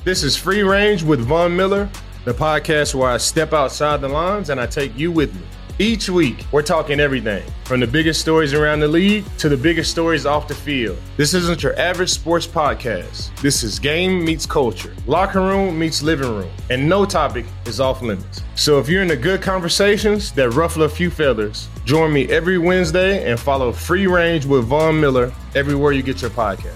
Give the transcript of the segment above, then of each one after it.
This is Free Range with Von Miller, the podcast where I step outside the lines and I take you with me. Each week, we're talking everything from the biggest stories around the league to the biggest stories off the field. This isn't your average sports podcast. This is game meets culture, locker room meets living room, and no topic is off limits. So if you're into good conversations that ruffle a few feathers, join me every Wednesday and follow Free Range with Von Miller everywhere you get your podcast.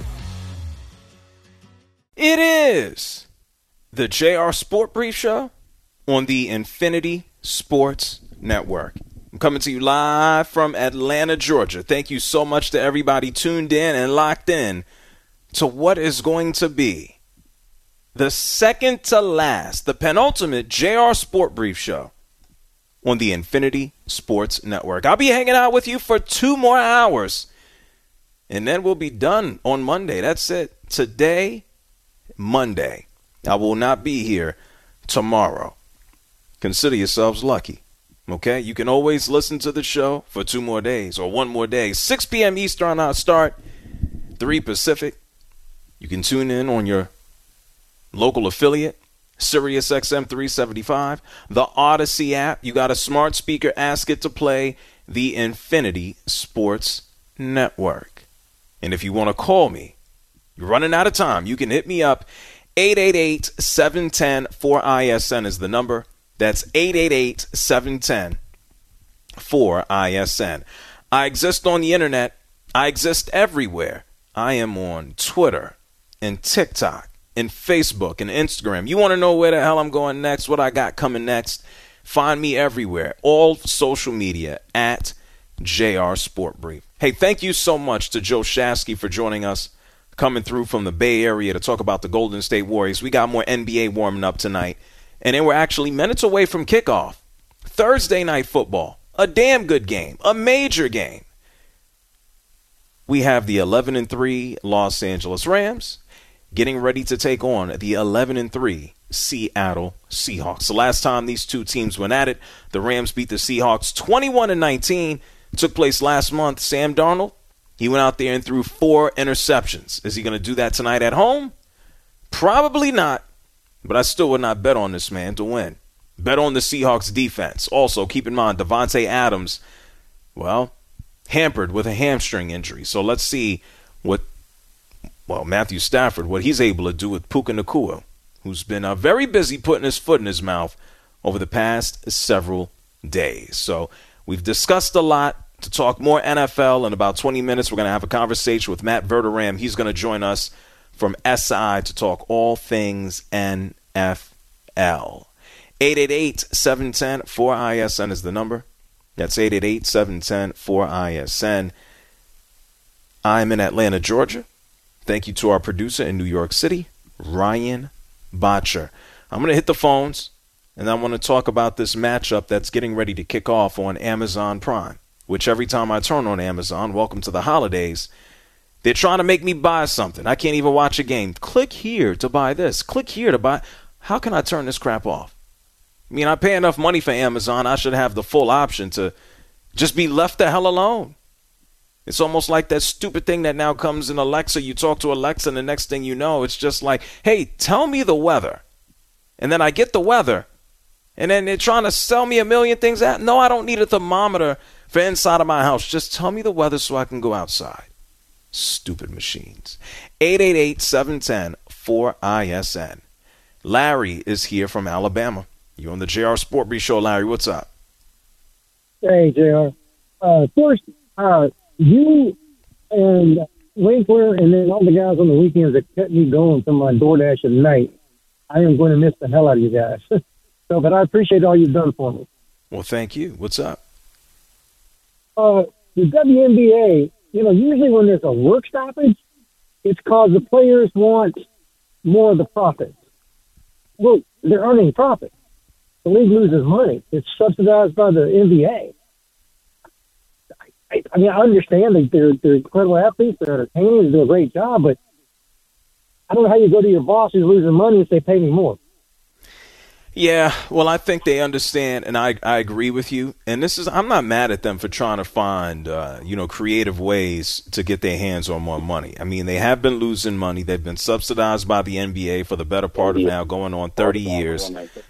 It is the JR Sport Brief Show on the Infinity Sports Network. I'm coming to you live from Atlanta, Georgia. Thank you so much to everybody tuned in and locked in to what is going to be the second to last, the penultimate JR Sport Brief Show on the Infinity Sports Network. I'll be hanging out with you for 2 more hours, and then we'll be done on Monday. That's it. Today, Monday. I will not be here tomorrow. Consider yourselves lucky. Okay? You can always listen to the show for 2 more days or 1 more day. 6 p.m. Eastern, I'll start. 3 Pacific. You can tune in on your local affiliate, Sirius XM 375. The Odyssey app. You got a smart speaker. Ask it to play the Infinity Sports Network. And if you want to call me, you're running out of time, you can hit me up. 888-710-4ISN is the number. That's 888-710-4ISN. I exist on the internet. I exist everywhere. I am on Twitter and TikTok and Facebook and Instagram. You want to know where the hell I'm going next, what I got coming next? Find me everywhere. All social media at JR Sport Brief. Hey, thank you so much to Joe Shasky for joining us, coming through from the Bay Area to talk about the Golden State Warriors. We got more NBA warming up tonight. And then we're actually minutes away from kickoff. Thursday night football. A damn good game. A major game. We have the 11-3 Los Angeles Rams getting ready to take on the 11-3 Seattle Seahawks. The last time these two teams went at it, the Rams beat the Seahawks 21-19. Took place last month. Sam Darnold, he went out there and threw 4 interceptions. Is he going to do that tonight at home? Probably not. But I still would not bet on this man to win. Bet on the Seahawks defense. Also, keep in mind, Devontae Adams, well, hampered with a hamstring injury. So let's see Matthew Stafford, what he's able to do with Puka Nacua, who's been very busy putting his foot in his mouth over the past several days. So we've discussed a lot. To talk more NFL in about 20 minutes, we're going to have a conversation with Matt Verderame. He's going to join us from SI to talk all things NFL. 888-710-4ISN is the number. That's 888-710-4ISN. I'm in Atlanta, Georgia. Thank you to our producer in New York City, Ryan Botcher. I'm going to hit the phones, and I want to talk about this matchup that's getting ready to kick off on Amazon Prime, which every time I turn on Amazon, welcome to the holidays, they're trying to make me buy something. I can't even watch a game. Click here to buy this. Click here to buy. How can I turn this crap off? I mean, I pay enough money for Amazon. I should have the full option to just be left the hell alone. It's almost like that stupid thing that now comes in Alexa. You talk to Alexa, and the next thing you know, it's just like, hey, tell me the weather. And then I get the weather, and then they're trying to sell me a million things. No, I don't need a thermometer for inside of my house. Just tell me the weather so I can go outside. Stupid machines. 888-710-4ISN. Larry is here from Alabama. You're on the JR Sport Brief Show. Larry, what's up? Hey, JR. First, you and Winkler and then all the guys on the weekends that kept me going from my DoorDash at night, I am going to miss the hell out of you guys. But I appreciate all you've done for me. Well, thank you. What's up? The WNBA, usually when there's a work stoppage, it's because the players want more of the profits. Well, they're earning profit. The league loses money. It's subsidized by the NBA. I understand that they're incredible athletes. They're entertaining. They do a great job. But I don't know how you go to your boss who's losing money and say, pay me more. Yeah, well, I think they understand, and I agree with you. And I'm not mad at them for trying to find, creative ways to get their hands on more money. I mean, they have been losing money. They've been subsidized by the NBA for the better part of now going on 30 years.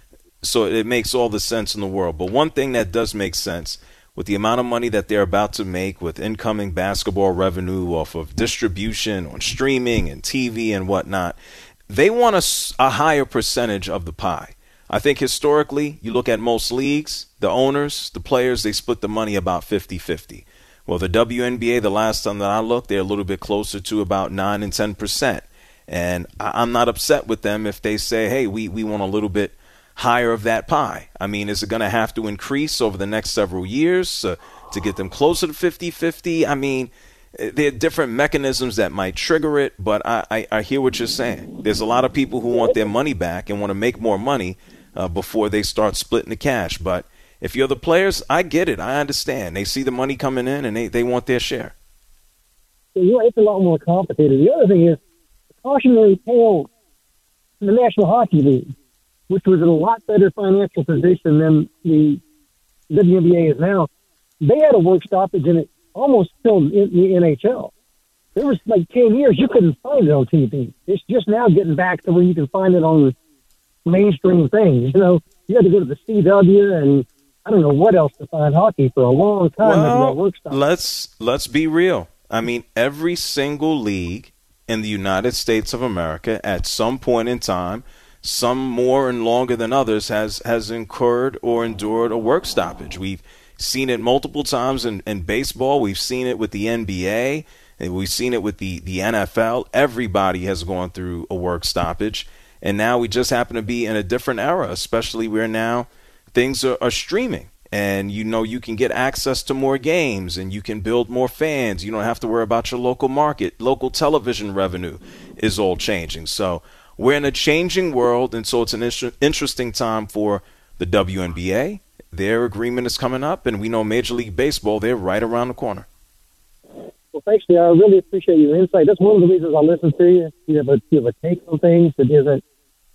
So it makes all the sense in the world. But one thing that does make sense, with the amount of money that they're about to make with incoming basketball revenue off of distribution on streaming and TV and whatnot, they want a higher percentage of the pie. I think historically, you look at most leagues, the owners, the players, they split the money about 50-50. Well, the WNBA, the last time that I looked, they're a little bit closer to about 9 and 10%. And I'm not upset with them if they say, hey, we want a little bit higher of that pie. I mean, is it going to have to increase over the next several years to get them closer to 50-50? I mean, there are different mechanisms that might trigger it, but I hear what you're saying. There's a lot of people who want their money back and want to make more money before they start splitting the cash. But if you're the players, I get it. I understand. They see the money coming in and they want their share. It's a lot more complicated. The other thing is the cautionary tale in the National Hockey League, which was in a lot better financial position than the WNBA is now. They had a work stoppage and it almost killed the NHL. There was like 10 years you couldn't find it on TV. It's just now getting back to where you can find it on mainstream things. You had to go to the CW and I don't know what else to find hockey for a long time. Well, let's be real. I mean, every single league in the United States of America at some point in time, some more and longer than others, has incurred or endured a work stoppage. We've seen it multiple times in baseball. We've seen it with the NBA. And we've seen it with the NFL. Everybody has gone through a work stoppage. And now we just happen to be in a different era, especially where now things are streaming. And, you can get access to more games and you can build more fans. You don't have to worry about your local market. Local television revenue is all changing. So we're in a changing world. And so it's an interesting time for the WNBA. Their agreement is coming up. And we know Major League Baseball, they're right around the corner. Well, thanks, I really appreciate your insight. That's one of the reasons I listen to you. You have a take on things that isn't,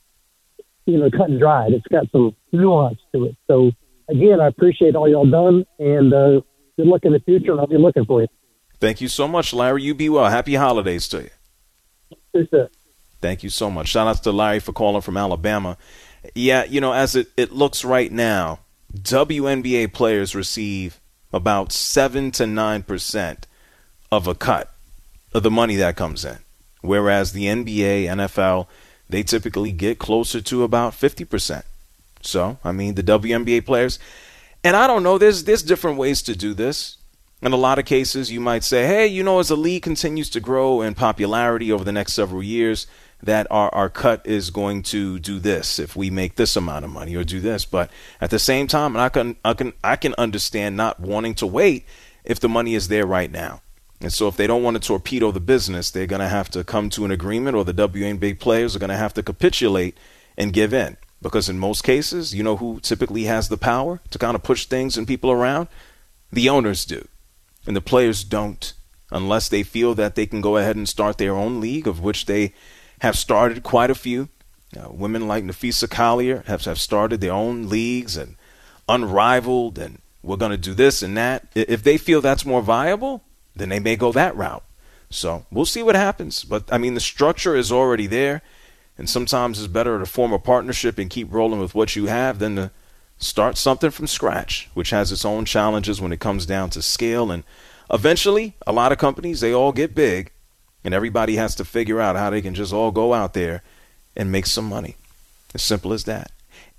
cut and dried. It's got some nuance to it. So, again, I appreciate all y'all done, and good luck in the future, and I'll be looking for you. Thank you so much, Larry. You be well. Happy holidays to you. Yes, sir. Thank you so much. Shout out to Larry for calling from Alabama. Yeah, as it looks right now, WNBA players receive about 7 to 9% of a cut of the money that comes in, whereas the NBA, NFL, they typically get closer to about 50%. So, I mean, the WNBA players, and I don't know, there's different ways to do this. In a lot of cases, you might say, hey, as the league continues to grow in popularity over the next several years, that our cut is going to do this if we make this amount of money or do this. But at the same time, I can understand not wanting to wait if the money is there right now. And so if they don't want to torpedo the business, they're going to have to come to an agreement, or the WNBA players are going to have to capitulate and give in. Because in most cases, who typically has the power to kind of push things and people around? The owners do. And the players don't, unless they feel that they can go ahead and start their own league, of which they have started quite a few. Women like Napheesa Collier have started their own leagues and unrivaled, and we're going to do this and that. If they feel that's more viable, then they may go that route. So we'll see what happens. But, I mean, the structure is already there. And sometimes it's better to form a partnership and keep rolling with what you have than to start something from scratch, which has its own challenges when it comes down to scale. And eventually, a lot of companies, they all get big. And everybody has to figure out how they can just all go out there and make some money. As simple as that.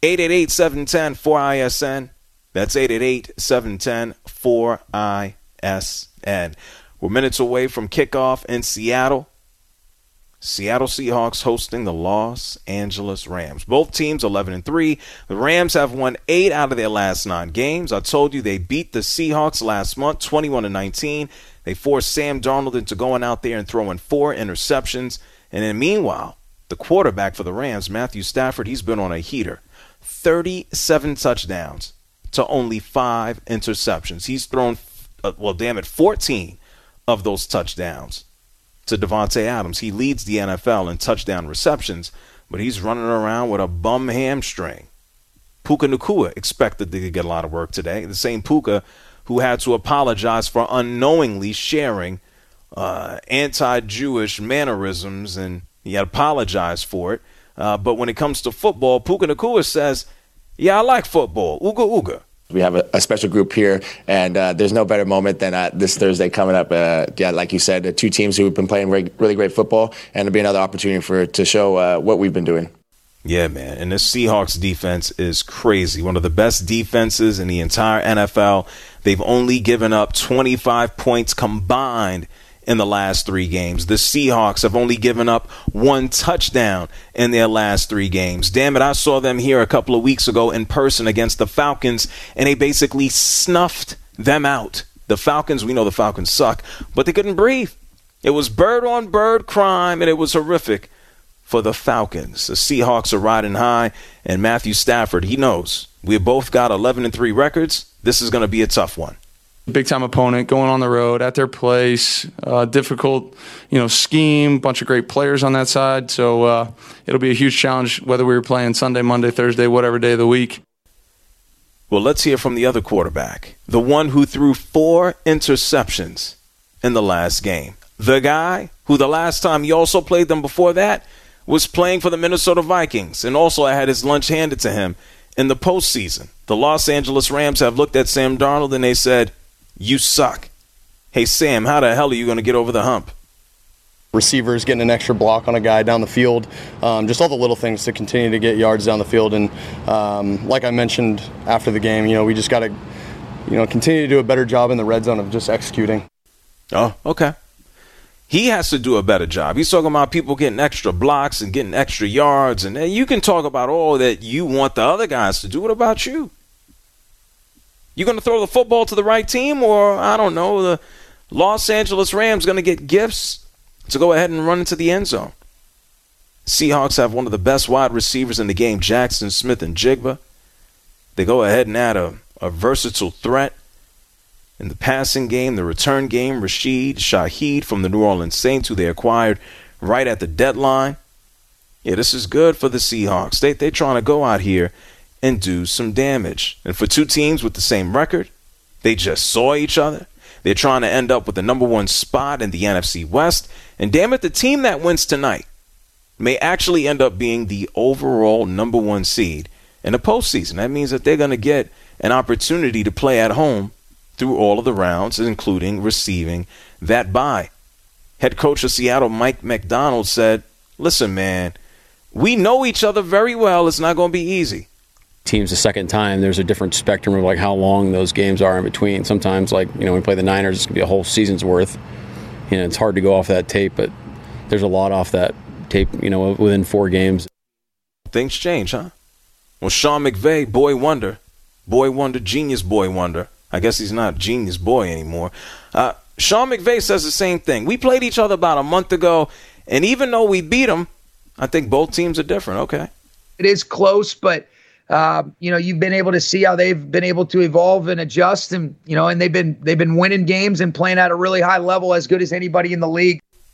888-710-4ISN. That's 888-710-4ISN. We're minutes away from kickoff in Seattle. Seattle Seahawks hosting the Los Angeles Rams. Both teams 11-3. The Rams have won 8 out of their last 9 games. I told you they beat the Seahawks last month, 21-19. They forced Sam Darnold into going out there and throwing 4 interceptions. And then meanwhile, the quarterback for the Rams, Matthew Stafford, he's been on a heater. 37 touchdowns to only 5 interceptions. He's thrown, 14 of those touchdowns to Devontae Adams. He leads the NFL in touchdown receptions, but he's running around with a bum hamstring. Puka Nacua expected to get a lot of work today. The same Puka who had to apologize for unknowingly sharing anti-Jewish mannerisms, and he had apologized for it. But when it comes to football, Puka Nacua says, yeah, I like football. Ooga, ooga. We have a special group here, and there's no better moment than this Thursday coming up. Like you said, two teams who have been playing really great football, and it'll be another opportunity to show what we've been doing. Yeah, man. And this Seahawks defense is crazy. One of the best defenses in the entire NFL. They've only given up 25 points combined in the last 3 games. The Seahawks have only given up 1 touchdown in their last 3 games. Damn it, I saw them here a couple of weeks ago in person against the Falcons, and they basically snuffed them out. The Falcons, we know the Falcons suck, but they couldn't breathe. It was bird-on-bird crime, and it was horrific for the Falcons. The Seahawks are riding high, and Matthew Stafford, he knows. We both got 11-3 records. This is going to be a tough one. Big-time opponent, going on the road, at their place, difficult, scheme, bunch of great players on that side. So it'll be a huge challenge whether we were playing Sunday, Monday, Thursday, whatever day of the week. Well, let's hear from the other quarterback, the one who threw 4 interceptions in the last game. The guy who the last time he also played them before that was playing for the Minnesota Vikings and also had his lunch handed to him in the postseason. The Los Angeles Rams have looked at Sam Darnold and they said, you suck. Hey, Sam, how the hell are you going to get over the hump? Receivers getting an extra block on a guy down the field, just all the little things to continue to get yards down the field. And like I mentioned after the game, we just got to, continue to do a better job in the red zone of just executing. Oh, okay. He has to do a better job. He's talking about people getting extra blocks and getting extra yards. And you can talk about all that you want the other guys to do. What about you? You going to throw the football to the right team, or, I don't know, the Los Angeles Rams going to get gifts to go ahead and run into the end zone? Seahawks have one of the best wide receivers in the game, Jackson Smith and Jigba. They go ahead and add a versatile threat in the passing game, the return game, Rashid Shaheed from the New Orleans Saints, who they acquired right at the deadline. Yeah, this is good for the Seahawks. They're trying to go out here and do some damage. And for two teams with the same record, they just saw each other. They're trying to end up with the number 1 spot in the NFC West. And damn it, the team that wins tonight may actually end up being the overall number 1 seed in the postseason. That means that they're going to get an opportunity to play at home through all of the rounds, including receiving that bye. Head coach of Seattle, Mike McDonald, said, listen, man, we know each other very well. It's not going to be easy. Teams the second time, there's a different spectrum of how long those games are in between. Sometimes, when we play the Niners, it's going to be a whole season's worth. It's hard to go off that tape, but there's a lot off that tape, within 4 games. Things change, huh? Well, Sean McVay, boy wonder, genius boy wonder. I guess he's not genius boy anymore. Sean McVay says the same thing. We played each other about a month ago, and even though we beat them, I think both teams are different. Okay. It is close, but you've been able to see how they've been able to evolve and adjust, and and they've been winning games and playing at a really high level, as good as anybody in the league.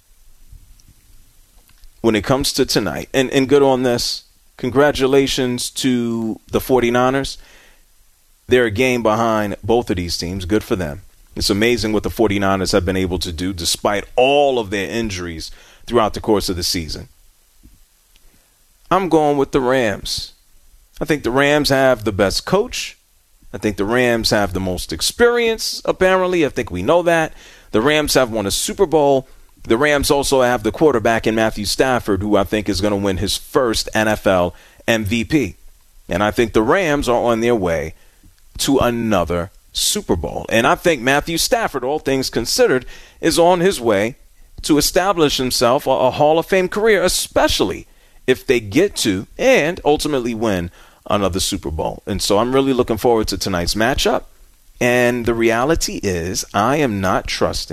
When it comes to tonight, and good on this, congratulations to the 49ers. They're a game behind both of these teams. Good for them. It's amazing what the 49ers have been able to do despite all of their injuries throughout the course of the season. I'm going with the Rams. I think the Rams have the best coach. I think the Rams have the most experience, apparently. I think we know that. The Rams have won a Super Bowl. The Rams also have the quarterback in Matthew Stafford, who I think is going to win his first NFL MVP. And I think the Rams are on their way to another Super Bowl. And I think Matthew Stafford, all things considered, is on his way to establish himself a Hall of Fame career, especially if they get to and ultimately win another Super Bowl. And so I'm really looking forward to tonight's matchup. And the reality is I will not trust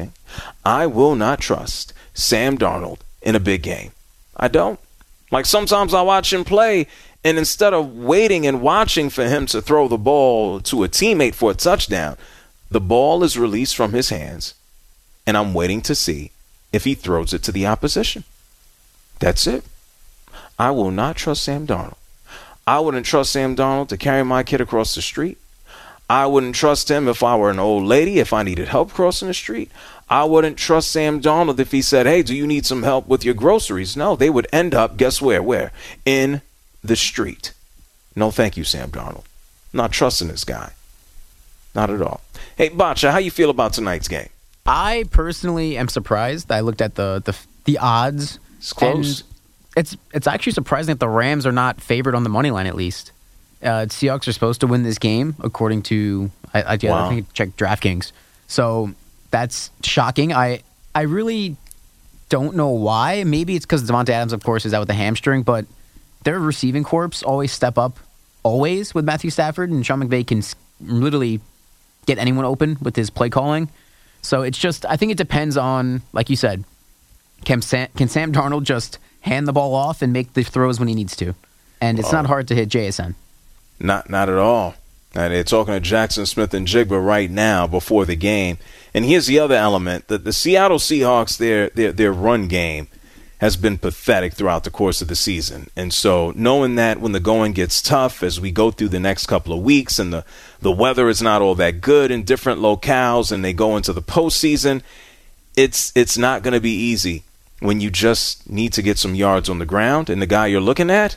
Sam Darnold in a big game. I don't. Sometimes I watch him play, and instead of waiting and watching for him to throw the ball to a teammate for a touchdown, the ball is released from his hands, and I'm waiting to see if he throws it to the opposition. That's it. I will not trust Sam Darnold. I wouldn't trust Sam Darnold to carry my kid across the street. I wouldn't trust him if I were an old lady, if I needed help crossing the street. I wouldn't trust Sam Darnold if he said, hey, do you need some help with your groceries? No, they would end up, guess where? Where? In the street. No, thank you, Sam Darnold. Not trusting this guy. Not at all. Hey, Bacha, how you feel about tonight's game? I personally am surprised. I looked at the odds. It's close. It's actually surprising that the Rams are not favored on the money line, at least. Seahawks are supposed to win this game, according to I think I checked DraftKings. So that's shocking. I really don't know why. Maybe it's because Devontae Adams, of course, is out with a hamstring, but their receiving corps always step up, always with Matthew Stafford, and Sean McVay can literally get anyone open with his play calling. So it's just, I think it depends on, like you said, can Sam Darnold just hand the ball off and make the throws when he needs to? And it's not hard to hit JSN. Not at all. And they're talking to Jackson Smith and Jigba right now before the game. And here's the other element. The Seattle Seahawks, their run game has been pathetic throughout the course of the season. And so knowing that when the going gets tough as we go through the next couple of weeks and the weather is not all that good in different locales and they go into the postseason, it's not going to be easy when you just need to get some yards on the ground and the guy you're looking at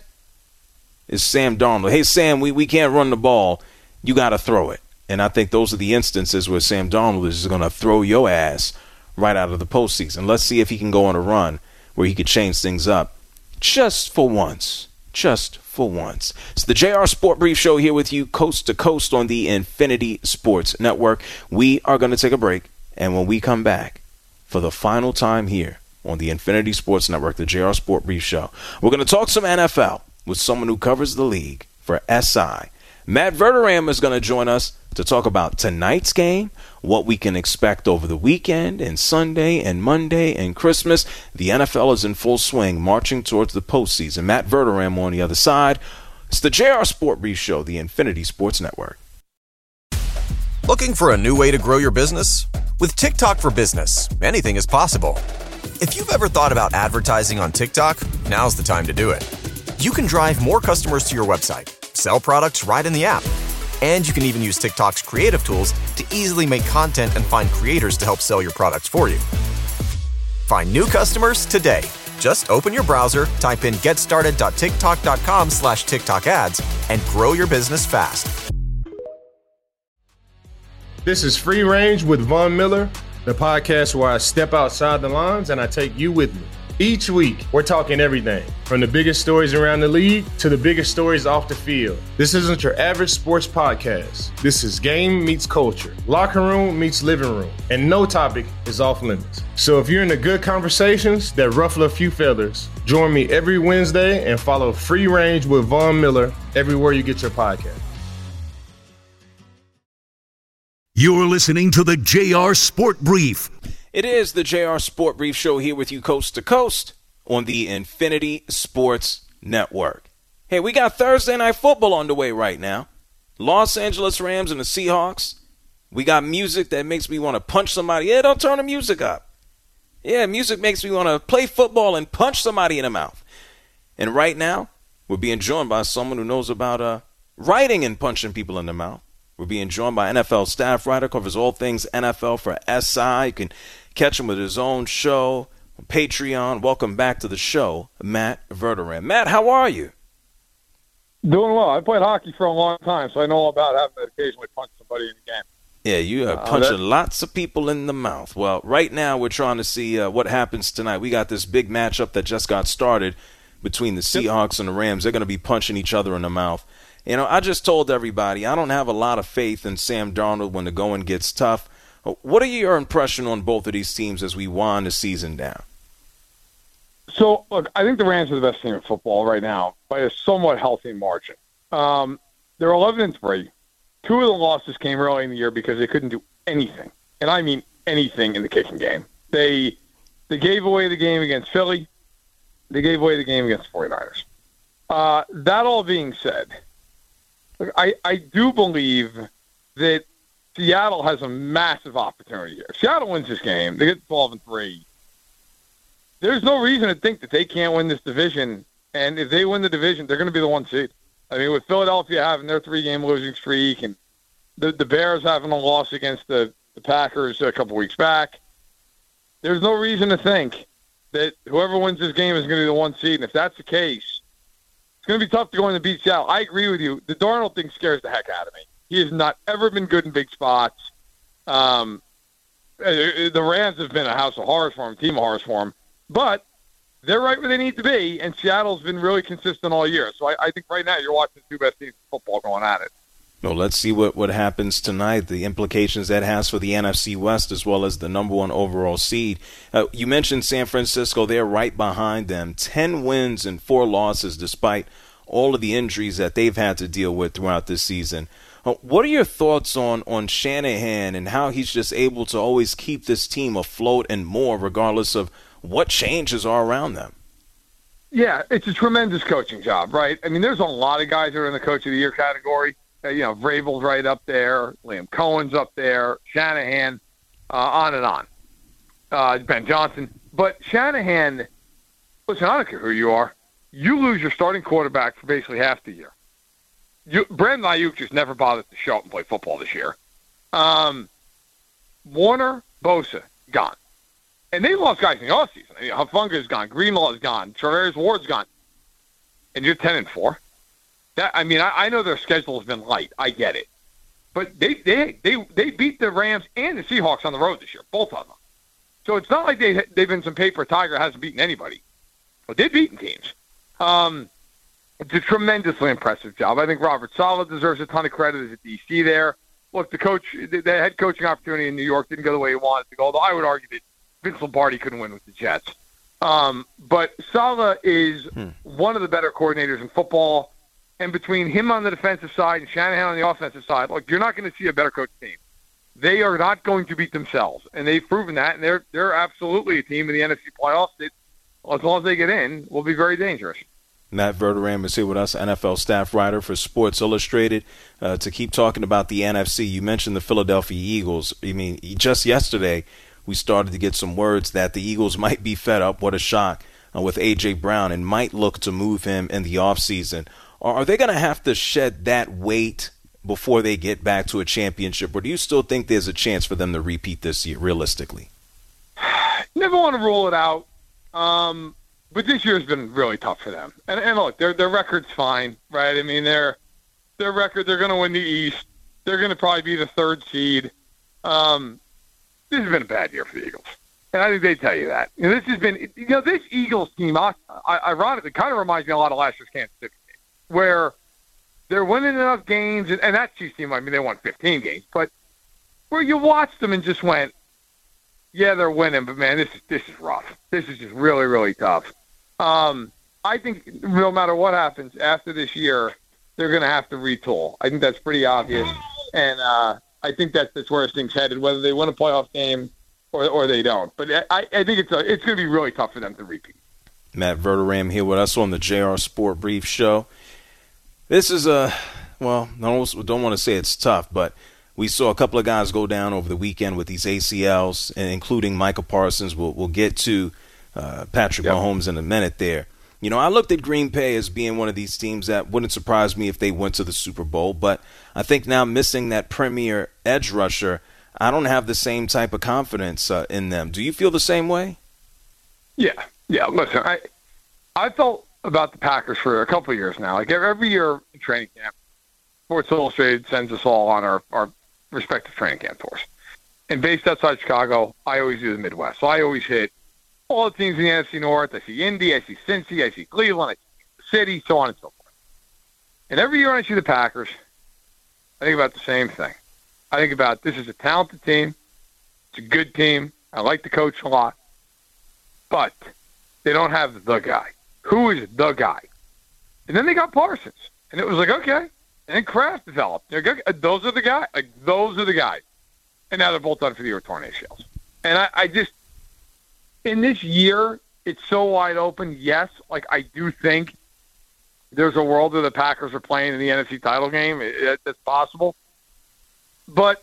is Sam Darnold. Hey, Sam, we can't run the ball. You got to throw it. And I think those are the instances where Sam Darnold is going to throw your ass right out of the postseason. Let's see if he can go on a run where he could change things up just for once. Just for once. It's the JR Sport Brief Show here with you coast to coast on the Infinity Sports Network. We are going to take a break. And when we come back for the final time here on the Infinity Sports Network, the JR Sport Brief Show, we're going to talk some NFL with someone who covers the league for SI. Matt Verderam is going to join us to talk about tonight's game, what we can expect over the weekend and Sunday and Monday and Christmas. The NFL is in full swing, marching towards the postseason. Matt Verderam on the other side. It's the JR Sport Brief Show, the Infinity Sports Network. Looking for a new way to grow your business? With TikTok for Business, anything is possible. If you've ever thought about advertising on TikTok, now's the time to do it. You can drive more customers to your website, sell products right in the app, and you can even use TikTok's creative tools to easily make content and find creators to help sell your products for you. Find new customers today. Just open your browser, type in getstarted.tiktok.com/TikTok ads, and grow your business fast. This is Free Range with Von Miller, the podcast where I step outside the lines and I take you with me. Each week, we're talking everything from the biggest stories around the league to the biggest stories off the field. This isn't your average sports podcast. This is game meets culture, locker room meets living room, and no topic is off limits. So if you're into good conversations that ruffle a few feathers, join me every Wednesday and follow Free Range with Von Miller everywhere you get your podcast. You're listening to the JR Sport Brief. It is the JR Sport Brief Show here with you coast to coast on the Infinity Sports Network. Hey, we got Thursday Night Football underway right now. Los Angeles Rams and the Seahawks. We got music that makes me want to punch somebody. Yeah, don't turn the music up. Yeah, music makes me want to play football and punch somebody in the mouth. And right now, we're being joined by someone who knows about writing and punching people in the mouth. We're being joined by NFL staff writer, covers all things NFL for SI. You can catch him with his own show on Patreon. Welcome back to the show, Matt Verderam. Matt, how are you? Doing well. I played hockey for a long time, so I know all about having to occasionally punch somebody in the game. Yeah, you are punching lots of people in the mouth. Well, right now we're trying to see what happens tonight. We got this big matchup that just got started between the Seahawks and the Rams. They're going to be punching each other in the mouth. You know, I just told everybody I don't have a lot of faith in Sam Darnold when the going gets tough. What are your impression on both of these teams as we wind the season down? So, look, I think the Rams are the best team in football right now by a somewhat healthy margin. They're 11-3. Two of the losses came early in the year because they couldn't do anything, and I mean anything in the kicking game. They gave away the game against Philly. They gave away the game against the 49ers. That all being said, look, I do believe that Seattle has a massive opportunity here. If Seattle wins this game, they get 12-3. There's no reason to think that they can't win this division, and if they win the division, they're going to be the 1 seed. I mean, with Philadelphia having their 3-game losing streak and the Bears having a loss against the Packers a couple weeks back, there's no reason to think that whoever wins this game is going to be the 1 seed. And if that's the case, it's going to be tough to go in and beat Seattle. I agree with you. The Darnold thing scares the heck out of me. He has not ever been good in big spots. The Rams have been a house of horrors for him, team of horrors for him. But they're right where they need to be, and Seattle's been really consistent all year. So I think right now you're watching the 2 best teams in football going at it. Well, let's see what happens tonight, the implications that has for the NFC West as well as the number 1 overall seed. You mentioned San Francisco. They're right behind them. 10 wins and 4 losses despite all of the injuries that they've had to deal with throughout this season. What are your thoughts on Shanahan and how he's just able to always keep this team afloat and more regardless of what changes are around them? Yeah, it's a tremendous coaching job, right? I mean, there's a lot of guys that are in the Coach of the Year category. Vrabel's right up there. Liam Cohen's up there. Shanahan, on and on. Ben Johnson. But Shanahan, listen, I don't care who you are. You lose your starting quarterback for basically half the year. Brandon Ayuk just never bothered to show up and play football this year. Warner, Bosa, gone. And they lost guys in the offseason. Hufunga's gone. Greenlaw's gone. Travarius Ward's gone. And you're 10-4. I know their schedule has been light. I get it. But they beat the Rams and the Seahawks on the road this year, both of them. So it's not like they've been some paper tiger hasn't beaten anybody. But they've beaten teams. It's a tremendously impressive job. I think Robert Saleh deserves a ton of credit as a DC there. Look, the head coaching opportunity in New York didn't go the way he wanted to go, although I would argue that Vince Lombardi couldn't win with the Jets. But Saleh is one of the better coordinators in football. And between him on the defensive side and Shanahan on the offensive side, look, you're not going to see a better coach team. They are not going to beat themselves, and they've proven that. And they're absolutely a team in the NFC playoffs that, as long as they get in, will be very dangerous. Matt Verderame is here with us, NFL staff writer for Sports Illustrated, to keep talking about the NFC. You mentioned the Philadelphia Eagles. I mean, just yesterday we started to get some words that the Eagles might be fed up. What a shock with A.J. Brown, and might look to move him in the offseason. Are they going to have to shed that weight before they get back to a championship, or do you still think there's a chance for them to repeat this year, realistically? Never want to rule it out, but this year has been really tough for them. And look, their record's fine, right? I mean, their record, they're going to win the East. They're going to probably be the 3rd seed. This has been a bad year for the Eagles, and I think they tell you that. This has been, this Eagles team, ironically, kind of reminds me a lot of last year's Kansas City, where they're winning enough games, and that Chiefs team, I mean, they won 15 games, but where you watched them and just went, yeah, they're winning, but man, this is rough. This is just really, really tough. I think no matter what happens after this year, they're going to have to retool. I think that's pretty obvious, and I think that's where things headed, whether they win a playoff game or they don't. But I think it's going to be really tough for them to repeat. Matt Verderame here with us on the JR Sport Brief Show. This is I don't want to say it's tough, but we saw a couple of guys go down over the weekend with these ACLs, and including Micah Parsons. We'll get to Patrick Mahomes in a minute there. I looked at Green Bay as being one of these teams that wouldn't surprise me if they went to the Super Bowl, but I think now missing that premier edge rusher, I don't have the same type of confidence in them. Do you feel the same way? Yeah. Listen, I felt about the Packers for a couple of years now. Like every year in training camp, Sports Illustrated sends us all on our respective training camp tours. And based outside Chicago, I always do the Midwest. So I always hit all the teams in the NFC North. I see Indy, I see Cincy, I see Cleveland, I see Kansas City, so on and so forth. And every year when I see the Packers, I think about the same thing. I think about this is a talented team. It's a good team. I like the coach a lot. But they don't have the guy. Who is the guy? And then they got Parsons. And it was like, okay. And then Kraft developed. Those are the guys. Those are the guys. And now they're both done for the year with torn ACLs. And I just, in this year, it's so wide open. Yes, I do think there's a world where the Packers are playing in the NFC title game. That's possible. But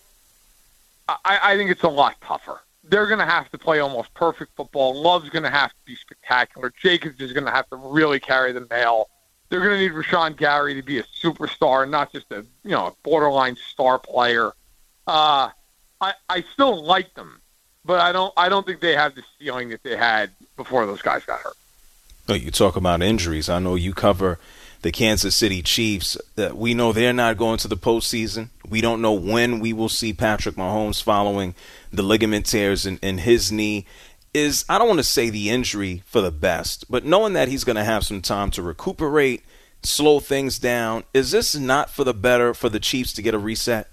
I think it's a lot tougher. They're going to have to play almost perfect football. Love's going to have to be spectacular. Jacobs is going to have to really carry the mail. They're going to need Rashawn Gary to be a superstar, not just a borderline star player. I still like them, but I don't think they have the ceiling that they had before those guys got hurt. Oh, you talk about injuries. I know you cover the Kansas City Chiefs. We know they're not going to the postseason. We don't know when we will see Patrick Mahomes following the ligament tears in his knee. I don't want to say the injury for the best, but knowing that he's going to have some time to recuperate, slow things down, is this not for the better for the Chiefs to get a reset?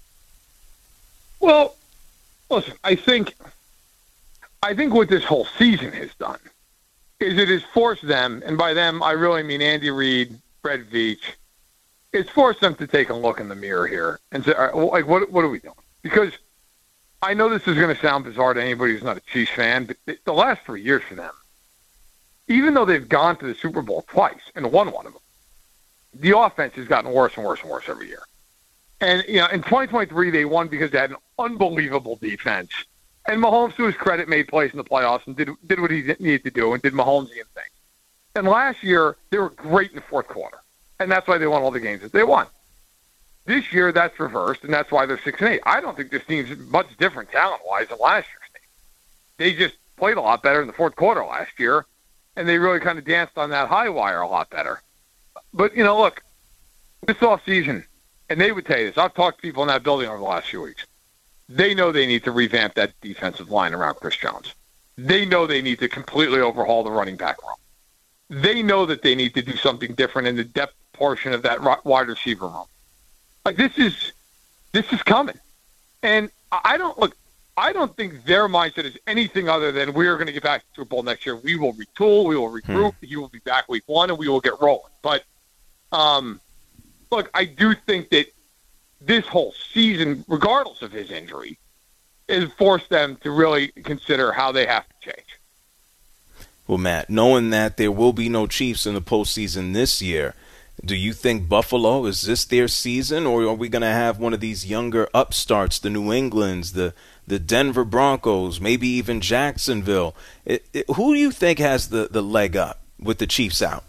Well, listen, I think what this whole season has done is it has forced them, and by them I really mean Andy Reid, Brett Veach, it's forced them to take a look in the mirror here and say, all right, well, like, what are we doing? Because I know this is going to sound bizarre to anybody who's not a Chiefs fan, but the last 3 years for them, even though they've gone to the Super Bowl twice and won one of them, the offense has gotten worse and worse and worse every year. And, in 2023, they won because they had an unbelievable defense. And Mahomes, to his credit, made plays in the playoffs and did what he needed to do and did Mahomesian things. And last year, they were great in the fourth quarter. And that's why they won all the games that they won. This year, that's reversed, and that's why they're 6-8. I don't think this team's much different talent-wise than last year's team. They just played a lot better in the fourth quarter last year, and they really kind of danced on that high wire a lot better. But, look, this offseason, and they would tell you this. I've talked to people in that building over the last few weeks. They know they need to revamp that defensive line around Chris Jones. They know they need to completely overhaul the running back room. They know that they need to do something different in the depth portion of that wide receiver room. Like, this is coming. And I don't think their mindset is anything other than we are going to get back to the Super Bowl next year. We will retool, we will regroup, he will be back week 1, and we will get rolling. But, look, I do think that this whole season, regardless of his injury, has forced them to really consider how they have to change. Well, Matt, knowing that there will be no Chiefs in the postseason this year, do you think Buffalo, is this their season, or are we going to have one of these younger upstarts, the New Englands, the Denver Broncos, maybe even Jacksonville? Who do you think has the leg up with the Chiefs out?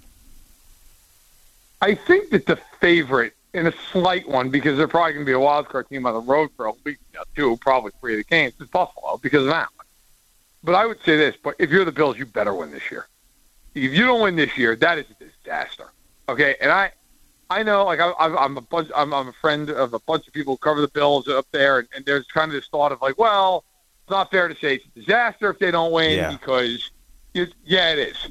I think that the favorite, in a slight one, because they're probably going to be a wild card team on the road for a week, 2, probably 3 of the games, is Buffalo because of that. But I would say this, but if you're the Bills, you better win this year. If you don't win this year, that is a disaster. Okay, and I know, like, I'm a friend of a bunch of people who cover the Bills up there, and there's kind of this thought of like, well, it's not fair to say it's a disaster if they don't win because, it is.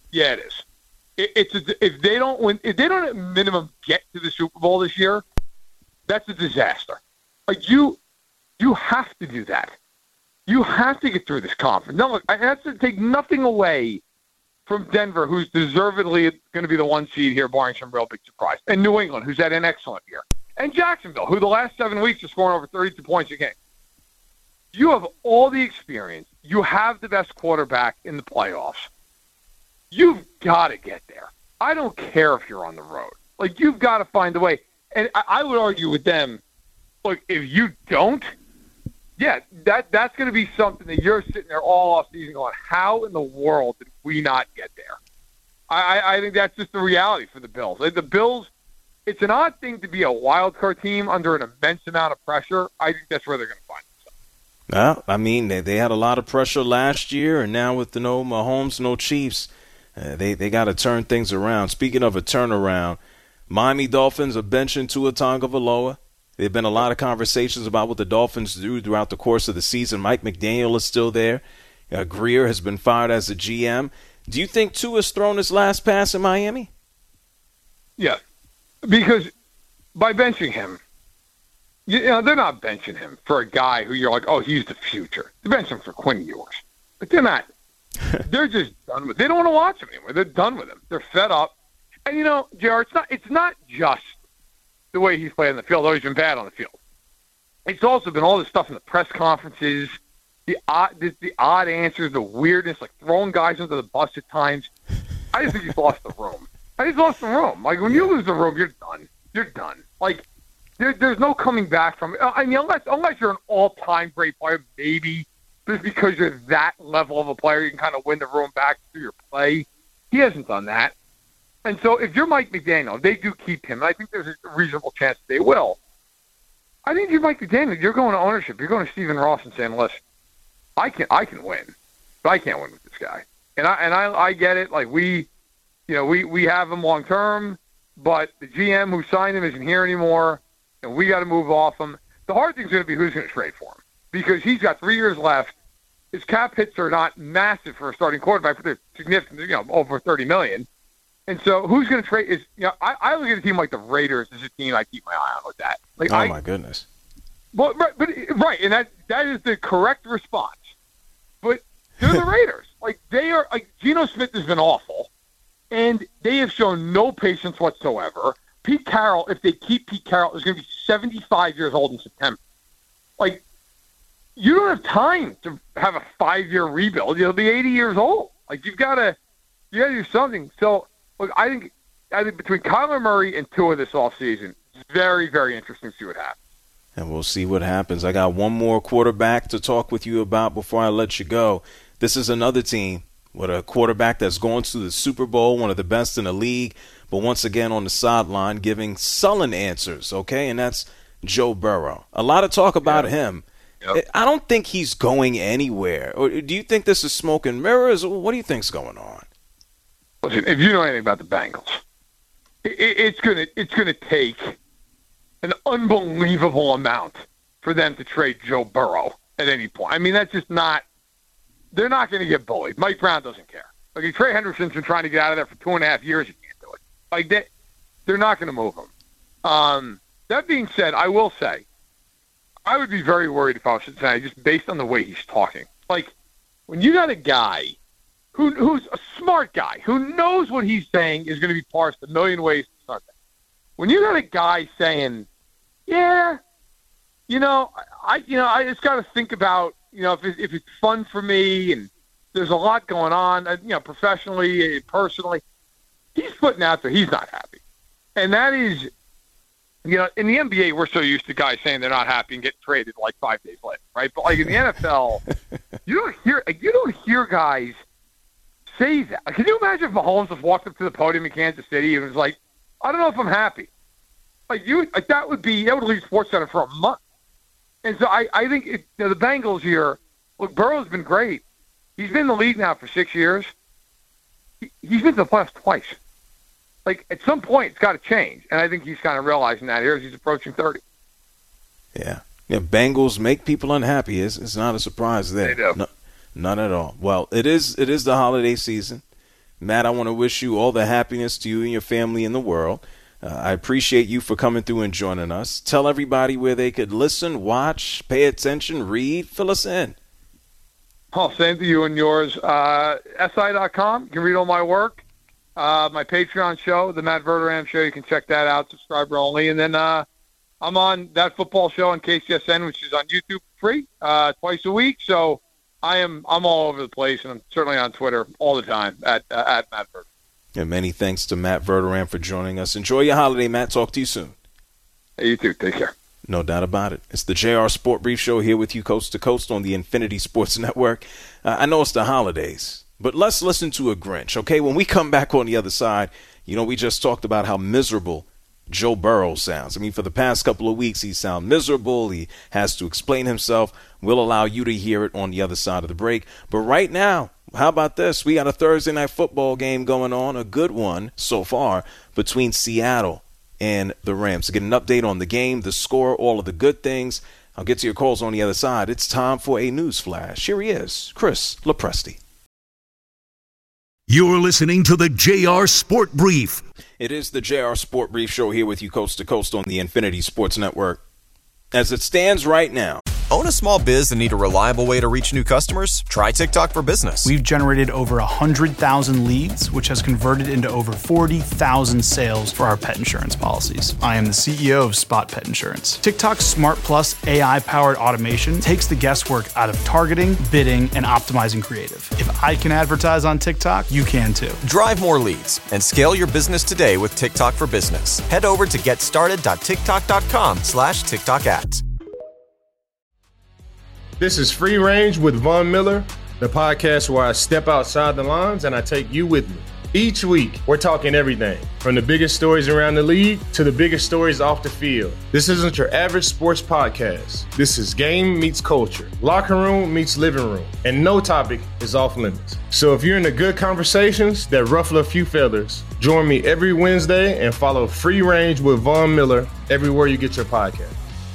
If they don't win, if they don't at minimum get to the Super Bowl this year, that's a disaster. Like, you have to do that. You have to get through this conference. No, look, I have to take nothing away from Denver, who's deservedly going to be the 1 seed here, barring some real big surprise, and New England, who's had an excellent year, and Jacksonville, who the last 7 weeks is scoring over 32 points a game. You have all the experience. You have the best quarterback in the playoffs. You've got to get there. I don't care if you're on the road. Like, you've got to find a way. And I would argue with them, look, if you don't, that's going to be something that you're sitting there all off season going, how in the world did we not get there? I think that's just the reality for the Bills. The Bills, it's an odd thing to be a wild card team under an immense amount of pressure. I think that's where they're going to find themselves. Well, I mean, they had a lot of pressure last year, and now with the no Mahomes, no Chiefs, they got to turn things around. Speaking of a turnaround, Miami Dolphins are benching Tua Tagovailoa. There have been a lot of conversations about what the Dolphins do throughout the course of the season. Mike McDaniel is still there. Greer has been fired as the GM. Do you think Tua's thrown his last pass in Miami? Yeah, because by benching him, they're not benching him for a guy who you're like, oh, he's the future. They're benching him for Quinn Ewers. But they're not. They're just done with. They don't want to watch him anymore. They're done with him. They're fed up. And JR, it's not just the way he's played on the field, though he's been bad on the field. It's also been all this stuff in the press conferences, the odd answers, the weirdness, like throwing guys under the bus at times. I just think he's lost the room. Like, when you lose the room, you're done. You're done. Like, there's no coming back from it. I mean, unless you're an all-time great player, maybe, just because you're that level of a player, you can kind of win the room back through your play. He hasn't done that. And so if you're Mike McDaniel, they do keep him. And I think there's a reasonable chance they will. I think if you're Mike McDaniel, you're going to ownership. You're going to Stephen Ross and saying, listen, I can win, but I can't win with this guy. And I get it. Like we have him long term, but the GM who signed him isn't here anymore, and we got to move off him. The hard thing's going to be who's going to trade for him, because he's got 3 years left. His cap hits are not massive for a starting quarterback, but they're significant, over $30 million. And so who's going to trade I look at a team like the Raiders as a team I keep my eye on with that. Like, my goodness. Well, right, and that is the correct response. But they're the Raiders. Like, they are, like, Geno Smith has been awful, and they have shown no patience whatsoever. Pete Carroll, if they keep Pete Carroll, is going to be 75 years old in September. Like, you don't have time to have a 5-year rebuild. You'll be 80 years old. Like, you got to do something. So, look, I think between Kyler Murray and Tua this offseason, it's very, very interesting to see what happens. And we'll see what happens. I got one more quarterback to talk with you about before I let you go. This is another team with a quarterback that's going to the Super Bowl, one of the best in the league, but once again on the sideline giving sullen answers, okay? And that's Joe Burrow. A lot of talk about him. Yep. I don't think he's going anywhere. Or do you think this is smoke and mirrors? What do you think's going on? Listen, if you know anything about the Bengals, it's gonna take an unbelievable amount for them to trade Joe Burrow at any point. I mean, that's just not – they're not going to get bullied. Mike Brown doesn't care. Like, Trey Hendrickson's been trying to get out of there for 2.5 years. He can't do it. Like, they're not going to move him. That being said, I will say, I would be very worried if I was Cincinnati, just based on the way he's talking. Like, when you got a guy who's a smart guy, who knows what he's saying is going to be parsed a million ways to start that. When you got a guy saying, yeah, I just got to think about, if it's fun for me and there's a lot going on, professionally, personally, he's putting out there he's not happy. And that is, in the NBA, we're so used to guys saying they're not happy and getting traded like 5 days later, right? But like in the NFL, you don't hear guys say that. Can you imagine if Mahomes just walked up to the podium in Kansas City and was like, I don't know if I'm happy. That would leave SportsCenter for a month. And so I think the Bengals here, look, Burrow's been great. He's been in the league now for 6 years. He's been to the playoffs twice. Like, at some point, it's got to change. And I think he's kind of realizing that here as he's approaching 30. Yeah. Bengals make people unhappy. It's not a surprise there. They do. No, none at all. Well, it is the holiday season. Matt, I want to wish you all the happiness to you and your family in the world. I appreciate you for coming through and joining us. Tell everybody where they could listen, watch, pay attention, read. Fill us in. Oh, same to you and yours. SI.com. You can read all my work. My Patreon show, the Matt Verderame Show. You can check that out, subscriber only. And then I'm on That Football Show on KCSN, which is on YouTube free twice a week. So I'm all over the place, and I'm certainly on Twitter all the time at Matt Verderame. And many thanks to Matt Verderame for joining us. Enjoy your holiday, Matt. Talk to you soon. Hey, you too. Take care. No doubt about it. It's the JR Sport Brief Show here with you coast to coast on the Infinity Sports Network. I know it's the holidays, but let's listen to a Grinch, okay? When we come back on the other side, we just talked about how miserable Joe Burrow sounds. I mean, for the past couple of weeks, he sounds miserable. He has to explain himself. We'll allow you to hear it on the other side of the break. But right now, how about this? We got a Thursday night football game going on, a good one so far, between Seattle and the Rams. To get an update on the game, the score, all of the good things, I'll get to your calls on the other side. It's time for a news flash. Here he is, Chris Lopresti. You're listening to the JR Sport Brief. It is the JR Sport Brief Show here with you coast to coast on the Infinity Sports Network. As it stands right now, Own a small biz and need a reliable way to reach new customers? Try TikTok for Business. We've generated over 100,000 leads, which has converted into over 40,000 sales for our pet insurance policies. I am the CEO of Spot Pet Insurance. TikTok's Smart Plus AI-powered automation takes the guesswork out of targeting, bidding, and optimizing creative. If I can advertise on TikTok, you can too. Drive more leads and scale your business today with TikTok for Business. Head over to getstarted.tiktok.com/TikTok ads. This is Free Range with Von Miller, the podcast where I step outside the lines and I take you with me. Each week, we're talking everything from the biggest stories around the league to the biggest stories off the field. This isn't your average sports podcast. This is game meets culture, locker room meets living room, and no topic is off limits. So if you're into good conversations that ruffle a few feathers, join me every Wednesday and follow Free Range with Von Miller everywhere you get your podcast.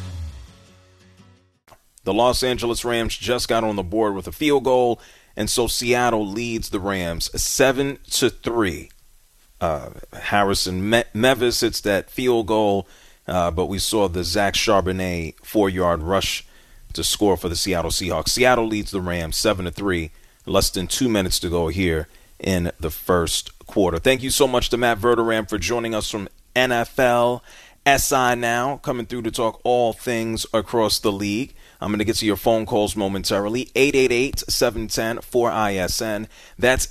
The Los Angeles Rams just got on the board with a field goal, and so Seattle leads the Rams 7-3. Harrison Mevis hits that field goal, but we saw the Zach Charbonnet 4-yard rush to score for the Seattle Seahawks. Seattle leads the Rams 7-3. Less than 2 minutes to go here in the first quarter. Thank you so much to Matt Verderame for joining us from NFL SI Now, coming through to talk all things across the league. I'm going to get to your phone calls momentarily. 888-710-4ISN. That's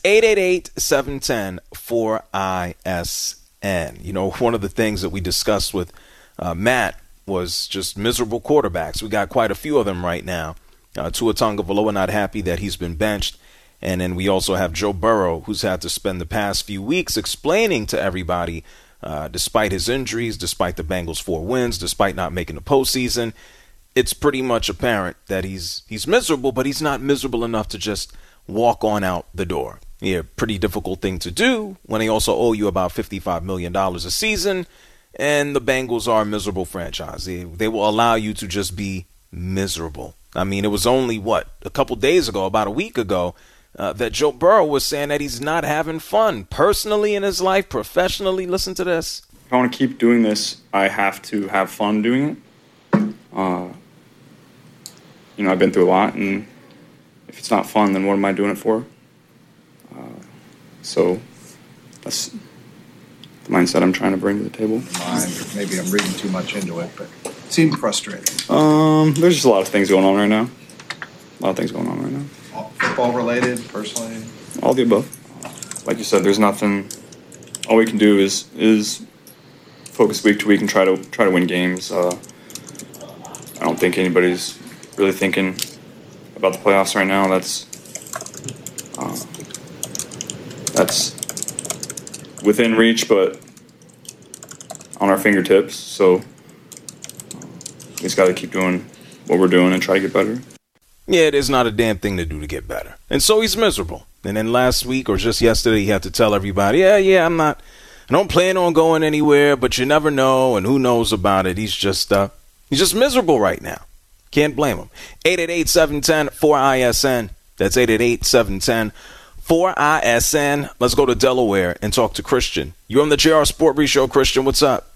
888-710-4ISN. You know, one of the things that we discussed with Matt was just miserable quarterbacks. We got quite a few of them right now. Tua Tagovailoa not happy that he's been benched. And then we also have Joe Burrow, who's had to spend the past few weeks explaining to everybody, despite his injuries, despite the Bengals' 4 wins, despite not making the postseason, it's pretty much apparent that he's miserable, but he's not miserable enough to just walk on out the door. Yeah, pretty difficult thing to do when they also owe you about $55 million a season, and the Bengals are a miserable franchise. They will allow you to just be miserable. I mean, it was only, a couple days ago, about a week ago, that Joe Burrow was saying that he's not having fun personally in his life, professionally. Listen to this. If I want to keep doing this, I have to have fun doing it. I've been through a lot, and if it's not fun, then what am I doing it for? So that's the mindset I'm trying to bring to the table. Maybe I'm reading too much into it, but it seemed frustrating. There's just a lot of things going on right now. Football related, personally? All the above. Like you said, there's nothing. All we can do is focus week to week and try to win games. I don't think anybody's really thinking about the playoffs right now. That's within reach, but on our fingertips. So we just got to keep doing what we're doing and try to get better. Yeah, there's not a damn thing to do to get better. And so he's miserable. And then last week or just yesterday, he had to tell everybody, I don't plan on going anywhere, but you never know, and who knows about it. He's just miserable right now. Can't blame him. 888-710-4ISN. That's 888-710-4ISN. Let's go to Delaware and talk to Christian. You're on the JR Sport Brief Show. Christian, what's up?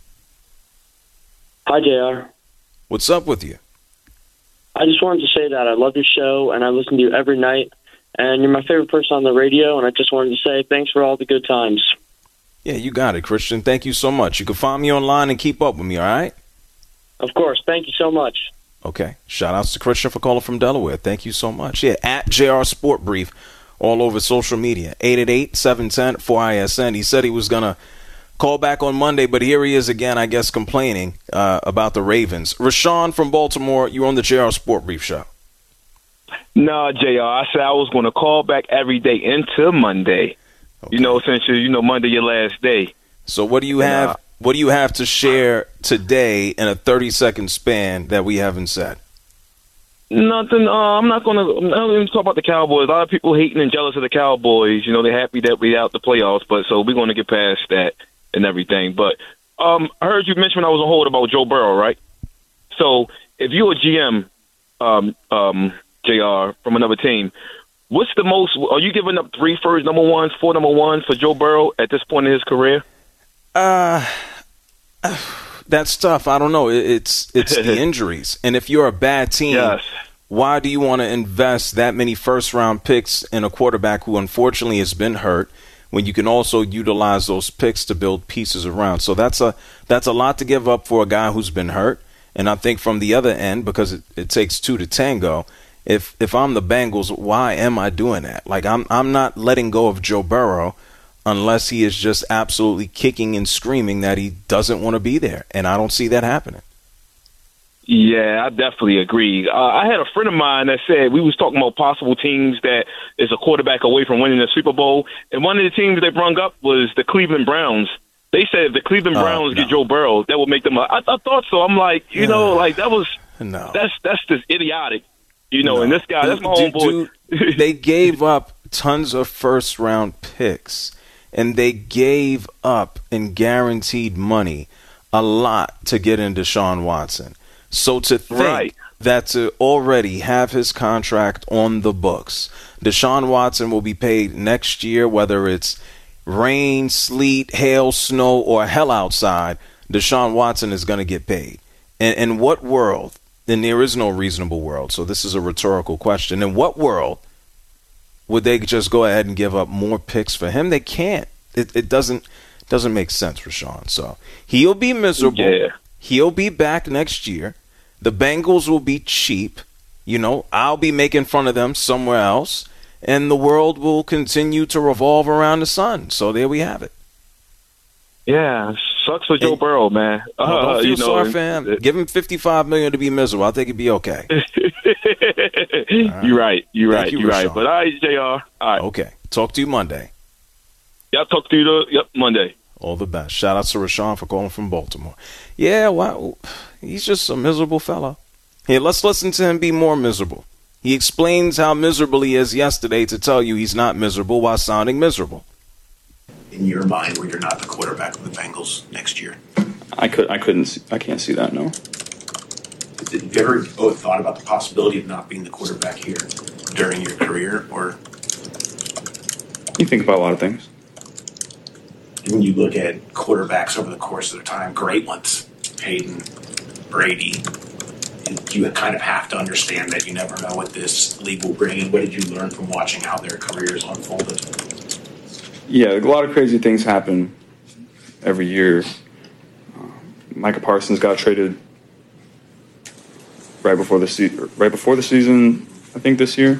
Hi, JR. What's up with you? I just wanted to say that I love your show, and I listen to you every night, and you're my favorite person on the radio, and I just wanted to say thanks for all the good times. Yeah, you got it, Christian. Thank you so much. You can find me online and keep up with me, all right? Of course. Thank you so much. Okay. Shout-outs to Christian for calling from Delaware. Thank you so much. Yeah, at JR Sport Brief all over social media. 888-710-4ISN. He said he was going to call back on Monday, but here he is again, I guess, complaining about the Ravens. Rashawn from Baltimore, you're on the JR Sport Brief Show. No, JR, I said I was going to call back every day into Monday. Okay. Since Monday your last day. So what do you have? What do you have to share today in a 30-second span that we haven't said? Nothing. I'm not going to talk about the Cowboys. A lot of people hating and jealous of the Cowboys. They're happy that we're out the playoffs, but so we're going to get past that and everything. But I heard you mention when I was on hold about Joe Burrow, right? So if you're a GM, JR, from another team, what's the most? Are you giving up 3 first number ones, 4 number ones for Joe Burrow at this point in his career? That's tough. I don't know. It's the injuries. And if you're a bad team, yes, why do you want to invest that many first-round picks in a quarterback who unfortunately has been hurt when you can also utilize those picks to build pieces around? So that's a lot to give up for a guy who's been hurt. And I think from the other end, because it takes 2 to tango, if I'm the Bengals, why am I doing that? Like I'm not letting go of Joe Burrow unless he is just absolutely kicking and screaming that he doesn't want to be there. And I don't see that happening. Yeah, I definitely agree. I had a friend of mine that said we was talking about possible teams that is a quarterback away from winning the Super Bowl, and one of the teams they brought up was the Cleveland Browns. They said if the Cleveland Browns get Joe Burrow, that would make them. I thought so. I'm like, that was that's just idiotic, And this guy, that's my homeboy. They gave up tons of first-round picks, and they gave up in guaranteed money a lot to get in Deshaun Watson. So to think that to already have his contract on the books, Deshaun Watson will be paid next year, whether it's rain, sleet, hail, snow, or hell outside, Deshaun Watson is going to get paid. And in what world, and there is no reasonable world, so this is a rhetorical question, in what world would they just go ahead and give up more picks for him? They can't. It doesn't make sense, Rashawn. So he'll be miserable. Yeah. He'll be back next year. The Bengals will be cheap. I'll be making fun of them somewhere else. And the world will continue to revolve around the sun. So there we have it. Yeah, sucks for Joe Burrow, man. Don't feel sorry for him. Give him $55 million to be miserable. I think it'd be okay. You're right. You're right. But all right, JR. All right. Okay. Talk to you Monday. Yeah, I'll talk to you Monday. All the best. Shout out to Rashawn for calling from Baltimore. Yeah, wow. He's just a miserable fella. Here, let's listen to him be more miserable. He explains how miserable he is yesterday to tell you he's not miserable while sounding miserable. In your mind, where you're not the quarterback of the Bengals next year? I can't see that, no. Have you ever thought about the possibility of not being the quarterback here during your career? Or you think about a lot of things. When you look at quarterbacks over the course of their time, great ones, Peyton, Brady, you kind of have to understand that you never know what this league will bring. And what did you learn from watching how their careers unfolded? Yeah, a lot of crazy things happen every year. Micah Parsons got traded right before the season, I think this year.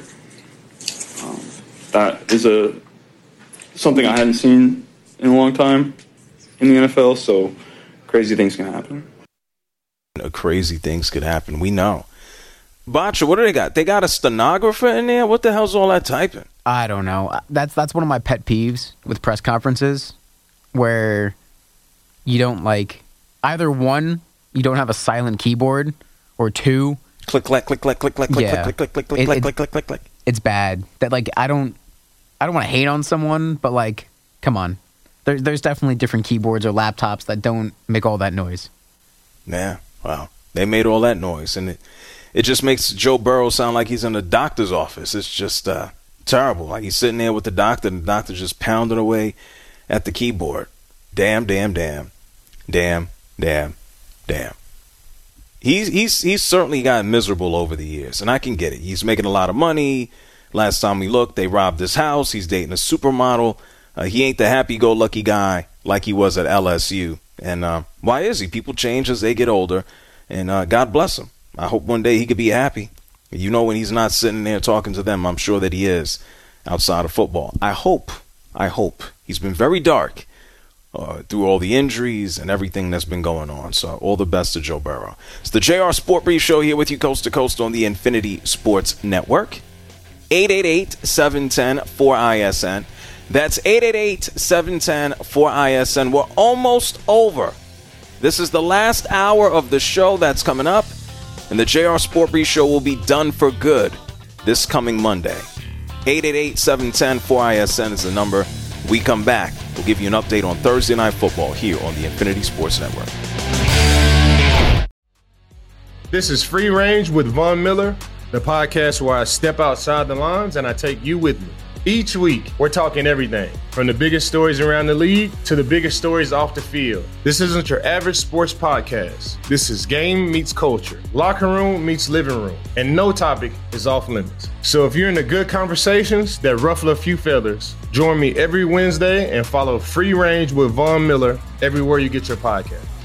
That is something I hadn't seen in a long time in the NFL, so crazy things can happen. Crazy things could happen. We know. Bacha, what do they got? They got a stenographer in there? What the hell's all that typing? I don't know. That's one of my pet peeves with press conferences, where you don't either one, you don't have a silent keyboard, or two, click, click, click, click, click, click, click, click, click, click, click, click, click, click, click, click. It's bad. That I don't want to hate on someone, but come on. There's definitely different keyboards or laptops that don't make all that noise. Yeah, wow. They made all that noise, and it just makes Joe Burrow sound like he's in a doctor's office. It's just terrible. Like he's sitting there with the doctor, and the doctor's just pounding away at the keyboard. Damn, damn, damn. Damn, damn, damn. He's certainly gotten miserable over the years, and I can get it. He's making a lot of money. Last time we looked, they robbed his house. He's dating a supermodel. He ain't the happy-go-lucky guy like he was at LSU. And why is he? People change as they get older, and God bless him. I hope one day he could be happy. When he's not sitting there talking to them, I'm sure that he is outside of football. I hope. He's been very dark through all the injuries and everything that's been going on. So all the best to Joe Burrow. It's the JR Sport Brief Show here with you coast to coast on the Infinity Sports Network. 888-710-4ISN. That's 888-710-4ISN. We're almost over. This is the last hour of the show that's coming up, and the JR Sport Brief Show will be done for good this coming Monday. 888-710-4ISN is the number. We come back. We'll give you an update on Thursday Night Football here on the Infinity Sports Network. This is Free Range with Von Miller, the podcast where I step outside the lines and I take you with me. Each week, we're talking everything from the biggest stories around the league to the biggest stories off the field. This isn't your average sports podcast. This is game meets culture, locker room meets living room, and no topic is off limits. So if you're into good conversations that ruffle a few feathers, join me every Wednesday and follow Free Range with Von Miller everywhere you get your podcast.